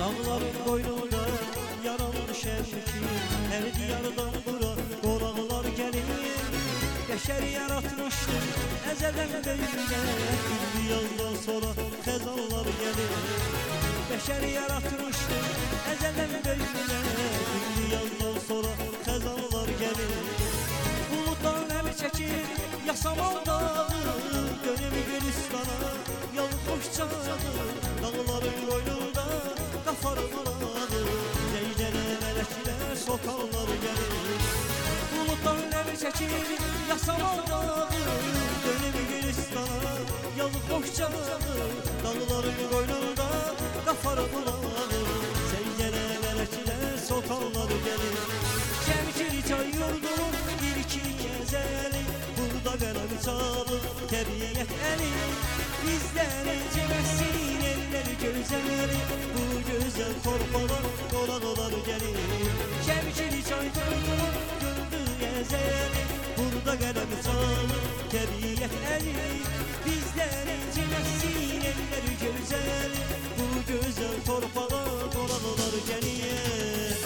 Dağların boynunda yaralı düşermiş. Her diyardan bura qonaqlar gelir. Beşeri yaratmıştır ezelden böyle. Güllü yazdan sonra xezanlar gelir. Beşeri yaratmıştır ezelden böyle. Güllü yazdan sonra xezanlar gelir. Bulutlar nemi çekir yasamal dağı. Dönemi Gülistana yol hoşçadır. Dağların boynunda kafar buladı. Zeydele melekler sokanlar gelir. Bulutlar nemi çekir yasamal dağı. Dönemi Gülistana yol hoşçadır. Dağların boynunda kafar buladı. Zeydele melekler sokanlar gelir. Şemkiri çay yurdunun bir iki gezeli. Burada kalem çalır təbiət əli. Bizləri cəməsin elləri gözəli. Bu gözəl torpağa qonaqlar gəlir. Şəmkiri çay yurdunun güldü gəzəli. Burada kalem çalır təbiət əli. Bizləri cəməsin elləri gözəli. Bu gözəl torpağa qonaqlar gəlir.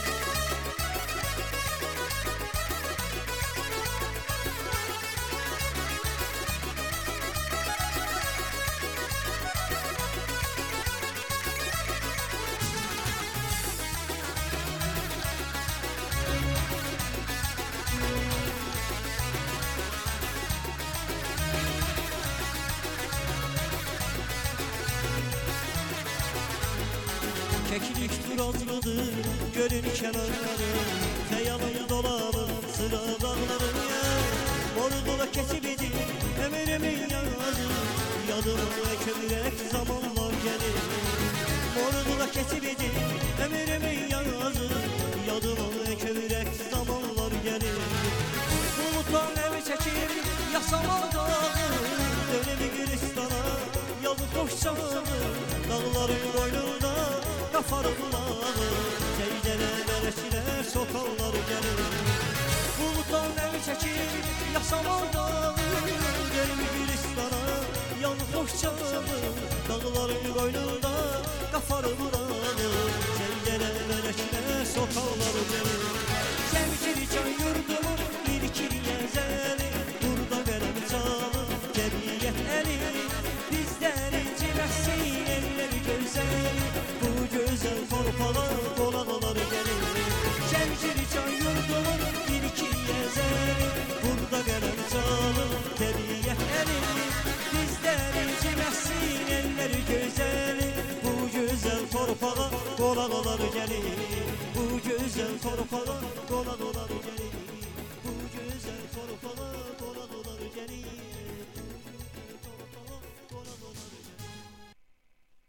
Keklik turazlıdır gölün kenarları. Xəyalın dolanır sıra dağların ya. Morgula kesip edir ömrümün yazı. Yadıma kömürek zamanlar gelir. Morgula kesip edir ömrümün yazı. Yadıma kömürek zamanlar gelir. Bulutlar evi çekir yasamal dağı. Dönemi Gülistana yolu hoşçadır. Dağların boynunda kafar bulağı. Zeydele melekler sokanlar gelir. Bulutlar evi çekir yasamal dağı. Dönemi Gülistana yolu hoşçadır. Dağların boynunda kafar bulağı. Zeydele melekler sokanlar gelir. Şemkiri çay yurdumun bir iki gezeli. Burada kalem çalır təbiət əli. Bizləri cəməsin elləri gözəli. Bu gözəl torpağa qonaqlar gəlir. Şəmkiri çay yurdumun bir iki gezeli. Burada kalem çalır təbiət əli. Bizləri cəməsin elləri gözəli. Bu gözəl torpağa qonaqlar gəlir. Bu gözəl torpağa qonaqlar gəlir. Bu gözəl torpağa qonaqlar gəlir.